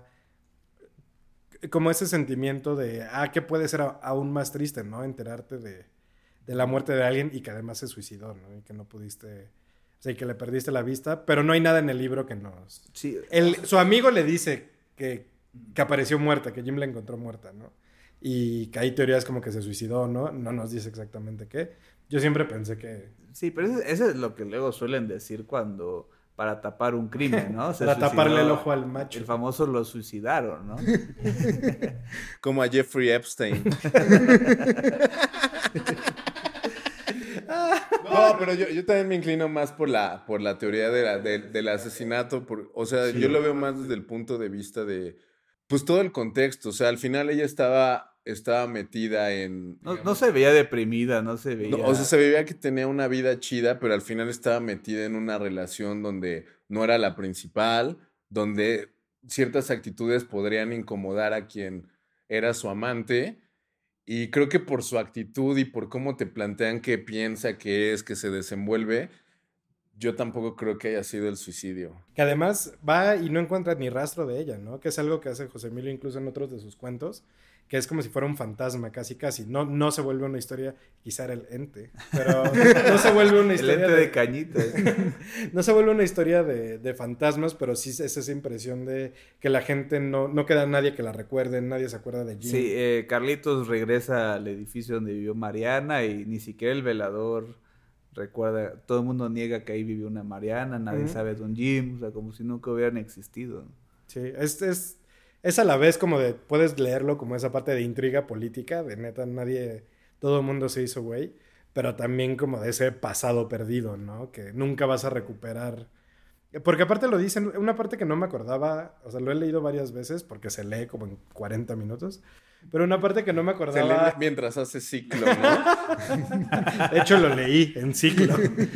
ese sentimiento de, que puede ser aún más triste, ¿no? Enterarte de la muerte de alguien y que además se suicidó, ¿no? Y que no pudiste... O sea, y que le perdiste la vista, pero no hay nada en el libro que nos... Sí. Su amigo le dice que apareció muerta, que Jim la encontró muerta, ¿no? Y que hay teorías como que se suicidó, ¿no? No nos dice exactamente qué. Yo siempre pensé que... Sí, pero eso es lo que luego suelen decir para tapar un crimen, ¿no? Para taparle el ojo al macho. El famoso lo suicidaron, ¿no? Como a Jeffrey Epstein. No, pero yo también me inclino más por la teoría del asesinato. O sea, sí. Yo lo veo más desde el punto de vista de, pues, todo el contexto. O sea, al final ella estaba metida en... No se veía deprimida, no se veía... No, o sea, se veía que tenía una vida chida, pero al final estaba metida en una relación donde no era la principal, donde ciertas actitudes podrían incomodar a quien era su amante. Y creo que por su actitud y por cómo te plantean qué piensa, qué es, que se desenvuelve, yo tampoco creo que haya sido el suicidio. Que además va y no encuentra ni rastro de ella, ¿no? Que es algo que hace José Emilio incluso en otros de sus cuentos, que es como si fuera un fantasma casi. No se vuelve una historia, quizá era el ente, pero no se vuelve una historia... El ente de Cañitas. No se vuelve una historia de fantasmas, pero sí es esa impresión de que la gente no queda nadie que la recuerde, nadie se acuerda de Jim. Sí, Carlitos regresa al edificio donde vivió Mariana y ni siquiera el velador recuerda, todo el mundo niega que ahí vivió una Mariana, nadie sabe de un Jim, o sea, como si nunca hubieran existido. Sí, es a la vez como de, puedes leerlo como esa parte de intriga política, de neta todo el mundo se hizo güey, pero también como de ese pasado perdido, ¿no? Que nunca vas a recuperar. Porque aparte lo dicen, una parte que no me acordaba, o sea, lo he leído varias veces porque se lee como en 40 minutos, pero una parte que no me acordaba... Se lee mientras hace ciclo, ¿no? De hecho, lo leí en ciclo.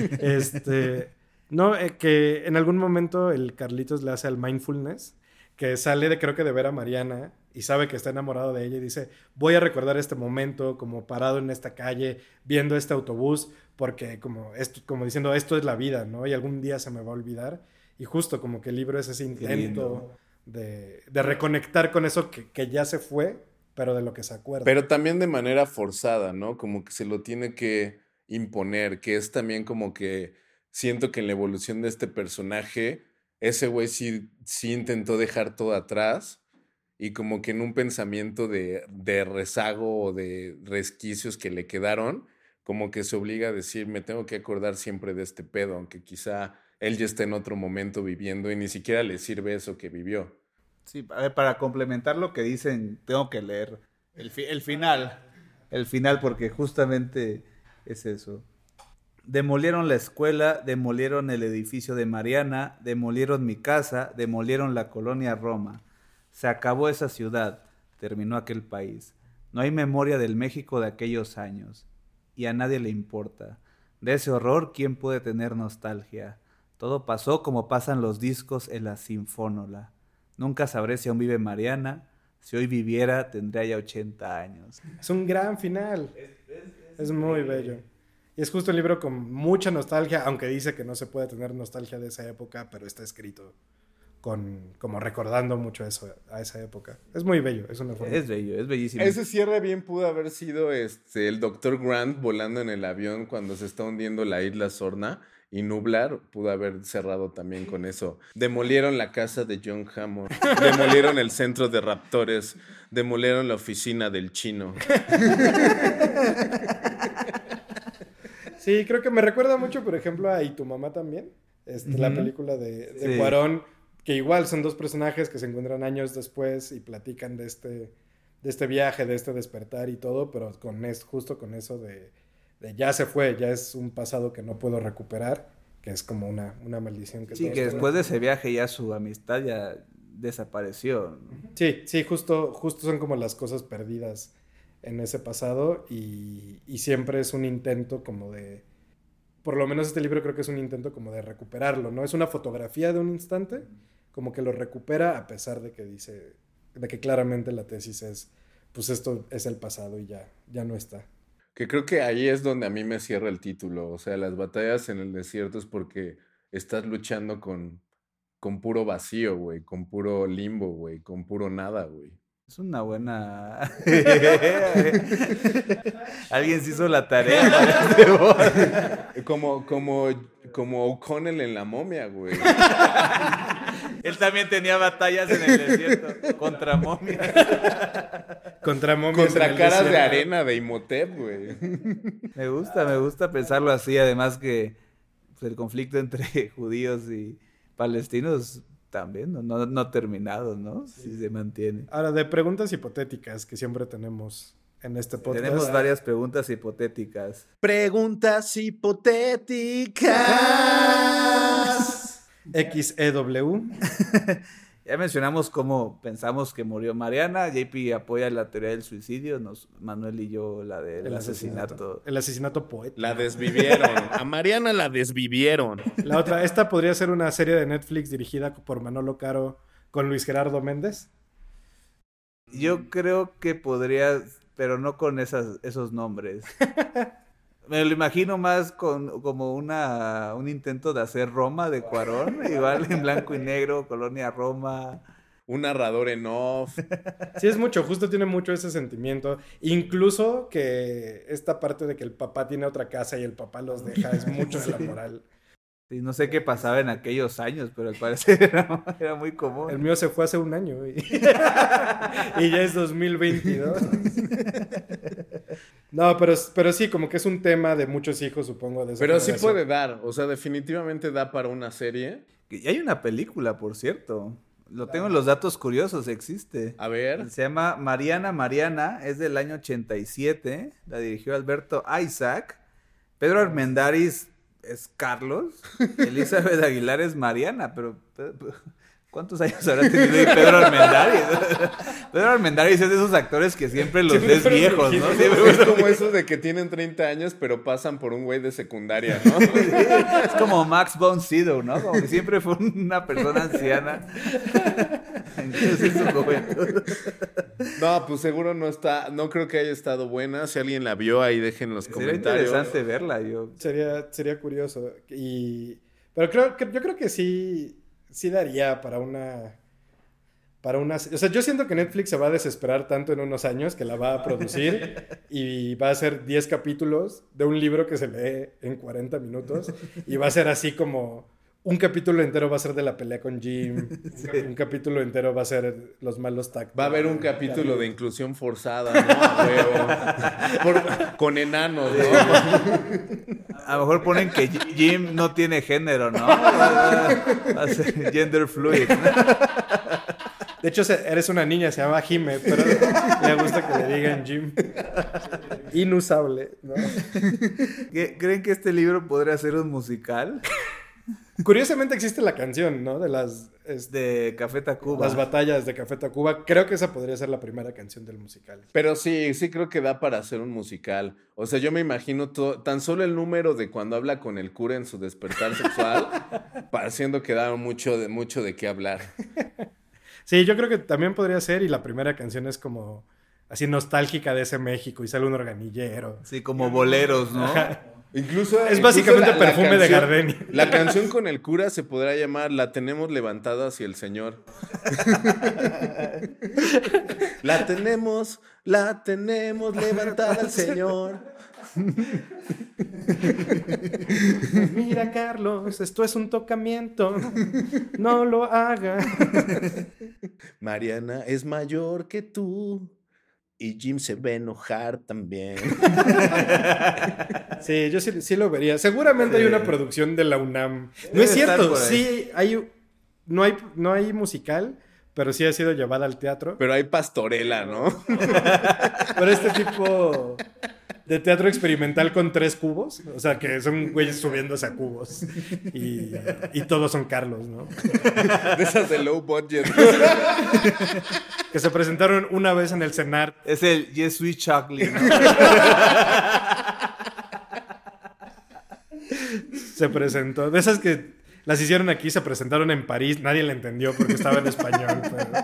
No, que en algún momento el Carlitos le hace al mindfulness, que sale creo que de ver a Mariana y sabe que está enamorado de ella y dice, voy a recordar este momento como parado en esta calle, viendo este autobús, porque como diciendo, esto es la vida, ¿no? Y algún día se me va a olvidar. Y justo como que el libro es ese intento de reconectar con eso que ya se fue, pero de lo que se acuerda. Pero también de manera forzada, ¿no? Como que se lo tiene que imponer, que es también como que siento que en la evolución de este personaje, ese güey sí intentó dejar todo atrás y como que en un pensamiento de rezago o de resquicios que le quedaron, como que se obliga a decir, me tengo que acordar siempre de este pedo, aunque quizá él ya está en otro momento viviendo y ni siquiera le sirve eso que vivió. Sí, a ver, para complementar lo que dicen, tengo que leer el final, porque justamente es eso. Demolieron la escuela, demolieron el edificio de Mariana, demolieron mi casa, demolieron la colonia Roma. Se acabó esa ciudad, terminó aquel país. No hay memoria del México de aquellos años, y a nadie le importa. De ese horror, ¿quién puede tener nostalgia? Todo pasó como pasan los discos en la sinfónola. Nunca sabré si aún vive Mariana. Si hoy viviera, tendría ya 80 años. Es un gran final. Es muy bello. Y es justo un libro con mucha nostalgia, aunque dice que no se puede tener nostalgia de esa época, pero está escrito como recordando mucho eso a esa época. Es muy bello, es una forma. Es bello, es bellísimo. Ese cierre bien pudo haber sido el Dr. Grant volando en el avión cuando se está hundiendo la isla Sorna, y Nublar pudo haber cerrado también con eso. Demolieron la casa de John Hammond, demolieron el centro de raptores, demolieron la oficina del chino. Sí, creo que me recuerda mucho, por ejemplo, a Y tu mamá también. La película de Sí. Cuarón, que igual son dos personajes que se encuentran años después y platican de este viaje, de este despertar y todo, pero justo con eso de ya se fue, ya es un pasado que no puedo recuperar, que es como una maldición que Sí, todos que tenemos. después de ese viaje ya su amistad ya desapareció, ¿no? Sí, justo son como las cosas perdidas en ese pasado y siempre es un intento como de, por lo menos este libro creo que es un intento como de recuperarlo, ¿no? Es una fotografía de un instante, como que lo recupera a pesar de que claramente la tesis es, pues esto es el pasado y ya no está. Que creo que ahí es donde a mí me cierra el título. O sea, las batallas en el desierto es porque estás luchando con puro vacío, güey, con puro limbo, güey, con puro nada, güey. Es una buena... Alguien se hizo la tarea para este bot. Como O'Connell en La Momia, güey. Él también tenía batallas en el desierto contra momias. Contra momias Contra en el caras de desierto. arena de Imhotep, güey. Me gusta pensarlo así, además que pues, el conflicto entre judíos y palestinos también no ha terminado, ¿no? Sí se mantiene. Ahora, de preguntas hipotéticas que siempre tenemos en este podcast. Tenemos varias preguntas hipotéticas. Preguntas hipotéticas. XEW. Ya mencionamos cómo pensamos que murió Mariana. JP apoya la teoría del suicidio. Manuel y yo la del asesinato. El asesinato poético. La desvivieron. A Mariana la desvivieron. La otra, esta podría ser una serie de Netflix dirigida por Manolo Caro con Luis Gerardo Méndez. Yo creo que podría, pero no con esos nombres. Me lo imagino más como un intento de hacer Roma de Cuarón, igual en blanco y negro, Colonia Roma. Un narrador en off. Sí, es mucho, justo tiene mucho ese sentimiento. Incluso que esta parte de que el papá tiene otra casa y el papá los deja, es mucho de la moral. Sí, no sé qué pasaba en aquellos años, pero al parecer era muy común. El mío se fue hace un año y ya es 2022. No, pero sí, como que es un tema de muchos hijos, supongo. De esa Pero sí generación. puede dar. O sea, definitivamente da para una serie. Y hay una película, por cierto. Lo tengo en los datos curiosos, existe. A ver. Se llama Mariana, es del año 87. La dirigió Alberto Isaac. Pedro Armendáriz es Carlos. Elizabeth Aguilar es Mariana, pero ¿cuántos años habrá tenido ahí Pedro Armendáriz? Pedro Armendáriz es de esos actores que siempre los ves viejos, ¿no? Siempre Es como eso de que tienen 30 años, pero pasan por un güey de secundaria, ¿no? Es como Max von Sydow, ¿no? Como que siempre fue una persona anciana. Entonces, en su juventud. No, pues seguro no creo que haya estado buena. Si alguien la vio, ahí dejen en los Sería comentarios. interesante verla. Sería curioso. Pero yo creo que sí daría para una... O sea, yo siento que Netflix se va a desesperar tanto en unos años que la va a producir y va a hacer 10 capítulos de un libro que se lee en 40 minutos y va a ser así como... Un capítulo entero va a ser de la pelea con Jim. Sí. Un capítulo entero va a ser los malos tactos. Va a haber un capítulo de inclusión forzada, ¿no? Con enanos, ¿no? A lo mejor ponen que Jim no tiene género, ¿no? Va a ser gender fluid, ¿no? De hecho, eres una niña, se llama Jime, pero me gusta que le digan Jim. Inusable, ¿no? ¿Creen que este libro podría ser un musical? Curiosamente existe la canción, ¿no? De Café Tacuba. Las batallas de Café Tacuba. Creo que esa podría ser la primera canción del musical. Pero sí creo que da para hacer un musical. O sea, yo me imagino tan solo el número de cuando habla con el cura en su despertar sexual, pareciendo que da mucho de qué hablar. Sí, yo creo que también podría ser, y la primera canción es como así nostálgica de ese México, y sale un organillero. Sí, como boleros, ¿no? Ajá. Es básicamente la perfume de canción- gardenia. La canción con el cura se podrá llamar La tenemos levantada hacia el Señor. La tenemos levantada al Señor. Mira, Carlos, esto es un tocamiento. No lo haga. Mariana es mayor que tú. Y Jim se va a enojar también. Sí, yo sí lo vería. Seguramente hay una producción de la UNAM. No Debe es estar cierto, por ahí. sí no hay musical, pero sí ha sido llevada al teatro. Pero hay pastorela, ¿no? Pero este tipo de teatro experimental con 3 cubos, o sea, que son güeyes subiéndose a cubos y todos son Carlos, ¿no? De esas de low budget. Que se presentaron una vez en el CENAR. Es el Yes Sweet Chocolate, ¿no? Se presentó. De esas que las hicieron aquí, se presentaron en París. Nadie la entendió porque estaba en español.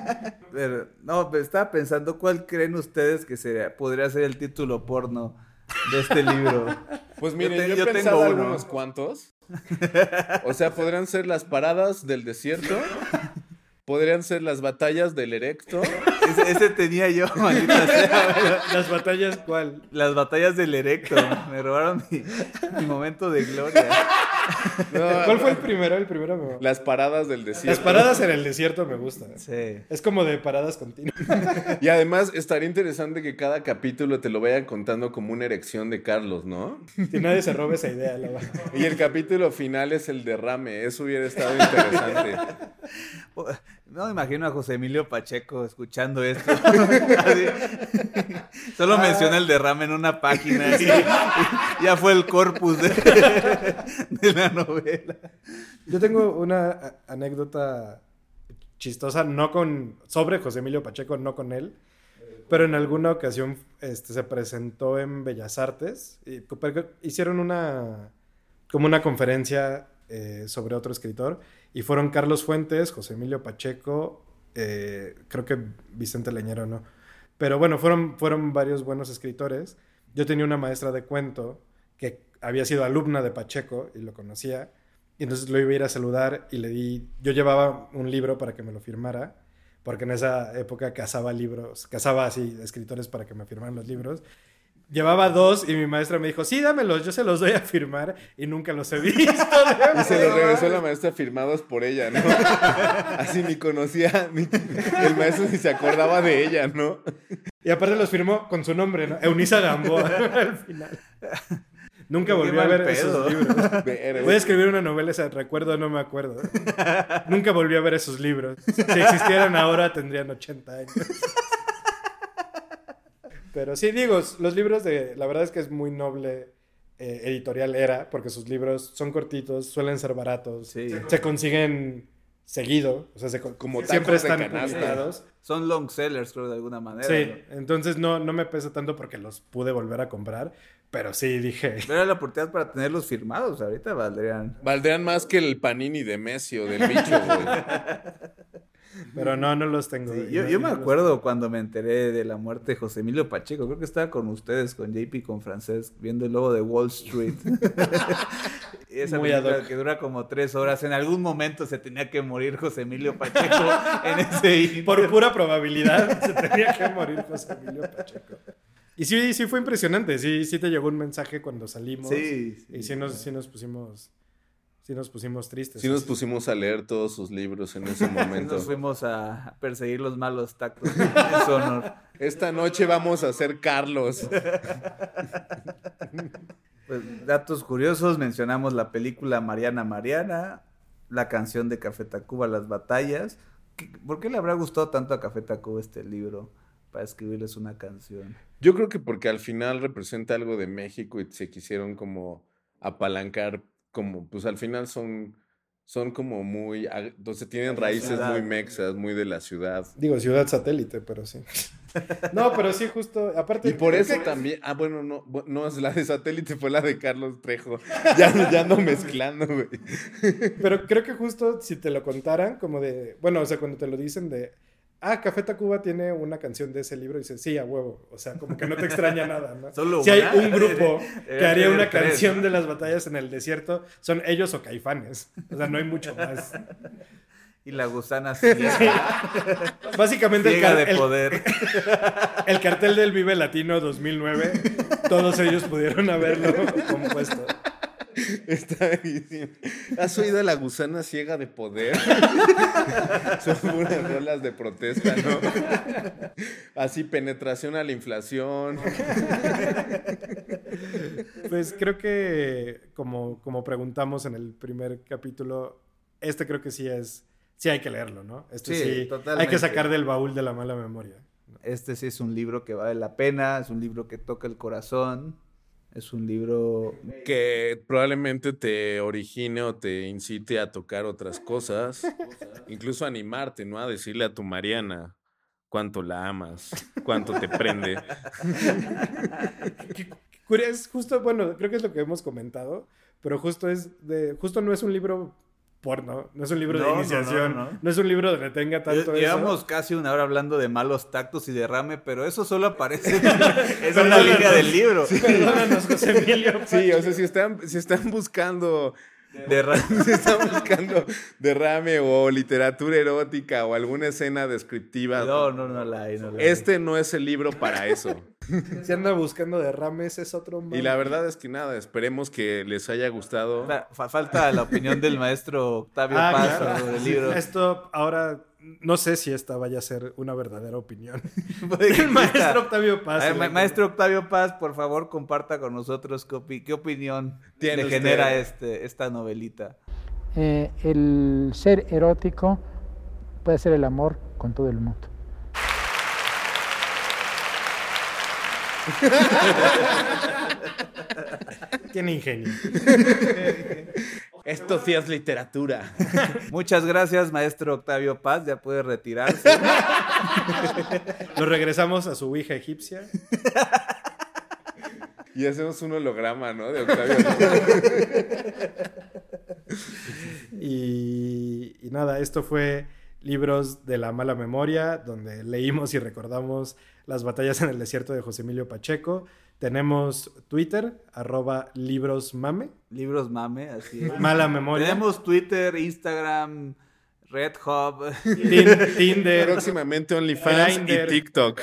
Pero estaba pensando, ¿cuál creen ustedes que podría ser el título porno de este libro? Pues miren, Yo yo he tengo pensado uno. algunos cuantos. O sea, podrían ser las paradas del desierto. Podrían ser las batallas del Erecto. Ese tenía yo, maldita sea. ¿Las batallas cuál? Las batallas del Erecto. Me robaron mi momento de gloria. No, ¿Cuál fue el primero? El primero me... Las paradas del desierto. Las paradas en el desierto me gustan. Sí. Es como de paradas continuas. Y además estaría interesante que cada capítulo te lo vayan contando como una erección de Carlos, ¿no? Que nadie se robe esa idea. La verdad. Y el capítulo final es el derrame. Eso hubiera estado interesante. No me imagino a José Emilio Pacheco escuchando esto. Así. Solo menciona el derrame en una página y ya fue el corpus de la novela. Yo tengo una anécdota chistosa, sobre José Emilio Pacheco, no con él, pero en alguna ocasión se presentó en Bellas Artes y hicieron como una conferencia sobre otro escritor y fueron Carlos Fuentes, José Emilio Pacheco, creo que Vicente Leñero no, pero bueno, fueron varios buenos escritores. Yo tenía una maestra de cuento que había sido alumna de Pacheco y lo conocía. Y entonces lo iba a ir a saludar y yo llevaba un libro para que me lo firmara, porque en esa época cazaba así escritores para que me firmaran los libros. Llevaba 2 y mi maestra me dijo, sí, dámelos, yo se los doy a firmar y nunca los he visto. Y se los regresó la maestra firmados por ella, ¿no? Así ni conocía, el maestro ni se acordaba de ella, ¿no? Y aparte los firmó con su nombre, ¿no? Eunice Gamboa al final. Nunca volví a ver esos libros. Voy a escribir una novela, recuerdo, no me acuerdo. Nunca volví a ver esos libros. Si existieran ahora, tendrían 80 años. Pero sí, digo, los libros la verdad es que es muy noble editorial Era, porque sus libros son cortitos, suelen ser baratos, Sí. se consiguen seguido, o sea, Como siempre tacos de están canasta. publicados. Son long sellers, creo, de alguna manera. Sí, ¿no? entonces no me pesa tanto porque los pude volver a comprar, pero sí dije... Pero era la oportunidad para tenerlos firmados. Ahorita valdrían. Valdrían más que el Panini de Messi o del bicho, güey. Pero no los tengo. Sí, No, yo me no los acuerdo cuando me enteré de la muerte de José Emilio Pacheco. Creo que estaba con ustedes, con JP, con Francés, viendo el lobo de Wall Street. Y esa Muy película ad hoc. que dura como 3 horas. En algún momento se tenía que morir José Emilio Pacheco en ese inter. Por pura probabilidad se tenía que morir José Emilio Pacheco. Y sí fue impresionante. Sí te llegó un mensaje cuando salimos. Sí, sí. Y sí nos pusimos tristes. Sí nos pusimos a leer todos sus libros en ese momento. Nos fuimos a perseguir los malos tacos en su honor. Esta noche vamos a ser Carlos. Pues, datos curiosos, mencionamos la película Mariana Mariana, la canción de Café Tacuba, Las Batallas. ¿Por qué le habrá gustado tanto a Café Tacuba este libro para escribirles una canción? Yo creo que porque al final representa algo de México y se quisieron como apalancar, como pues al final son como muy, entonces tienen raíces ciudad. muy mexas, muy de la ciudad. Digo, ciudad satélite, pero sí. No, pero sí, justo, aparte... Y por eso también, bueno, no es la de satélite, fue la de Carlos Trejo. Ya ando mezclando, güey. Pero creo que justo si te lo contaran, como de... Bueno, o sea, cuando te lo dicen de... Café Tacuba tiene una canción de ese libro y dice, sí, a huevo. O sea, como que no te extraña nada, ¿no? Solo si una. hay un grupo que haría una Tres, canción ¿no? de las batallas en el desierto, son ellos o Caifanes. O sea, no hay mucho más. Y la gusana ciega. Básicamente Ciega de poder. el cartel del Vive Latino 2009, todos ellos pudieron haberlo compuesto. Está bien. ¿Has oído a la gusana ciega de poder? Son puras rolas de protesta, ¿no? Así, penetración a la inflación. Pues creo que, como preguntamos en el primer capítulo, creo que sí hay que leerlo, ¿no? Sí, totalmente. hay que sacar del baúl de la mala memoria. Este sí es un libro que vale la pena, es un libro que toca el corazón, es un libro Que probablemente te origine o te incite a tocar otras cosas. Incluso animarte, ¿no? A decirle a tu Mariana cuánto la amas, cuánto te prende. Justo, bueno, creo que es lo que hemos comentado, pero justo no es un libro porno, no es un libro de iniciación, no es un libro donde tenga tanto Llevamos casi una hora hablando de malos tactos y derrame, pero eso solo aparece en una línea del libro. Sí. Perdónanos, José Emilio. Sí, o sea, si están buscando si están buscando derrame o literatura erótica o alguna escena descriptiva. No la hay. Este no es el libro para eso. Si anda buscando derrames, es otro mal. Y la verdad es que nada, esperemos que les haya gustado. Falta la opinión del maestro Octavio Paz sobre el libro. Esto ahora, no sé si esta vaya a ser una verdadera opinión. El maestro Octavio Paz. Maestro Octavio Paz, por favor, comparta con nosotros qué opinión le genera esta novelita. El ser erótico puede ser el amor con todo el mundo. Tiene ingenio. Esto sí es literatura. Muchas gracias, maestro Octavio Paz. Ya puede retirarse. Lo regresamos a su ouija egipcia. Y hacemos un holograma, ¿no? De Octavio. Y nada, esto fue Libros de la Mala Memoria, donde leímos y recordamos las batallas en el desierto de José Emilio Pacheco. Tenemos Twitter, @librosmame. Libros mame, así es. Mala memoria. Tenemos Twitter, Instagram, Red Hub, Tinder, próximamente OnlyFans Grindr, y TikTok.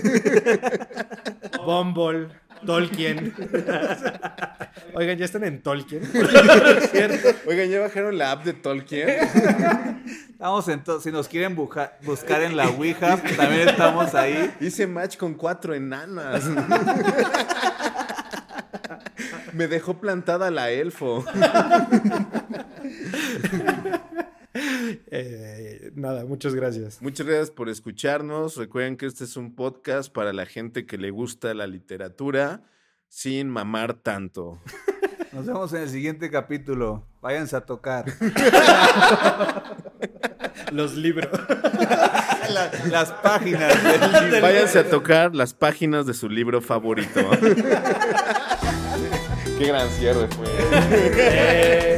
Bumble, Tolkien. Oigan, ya están en Tolkien. Oigan, ¿ya bajaron la app de Tolkien? si nos quieren buscar en la Ouija, también estamos ahí. Hice match con 4 enanas. Me dejó plantada la elfo. Nada, muchas gracias. Muchas gracias por escucharnos. Recuerden que este es un podcast para la gente que le gusta la literatura sin mamar tanto. Nos vemos en el siguiente capítulo. Váyanse a tocar. Los libros. Las páginas del libro. Váyanse a tocar las páginas de su libro favorito. Qué gran cierre fue.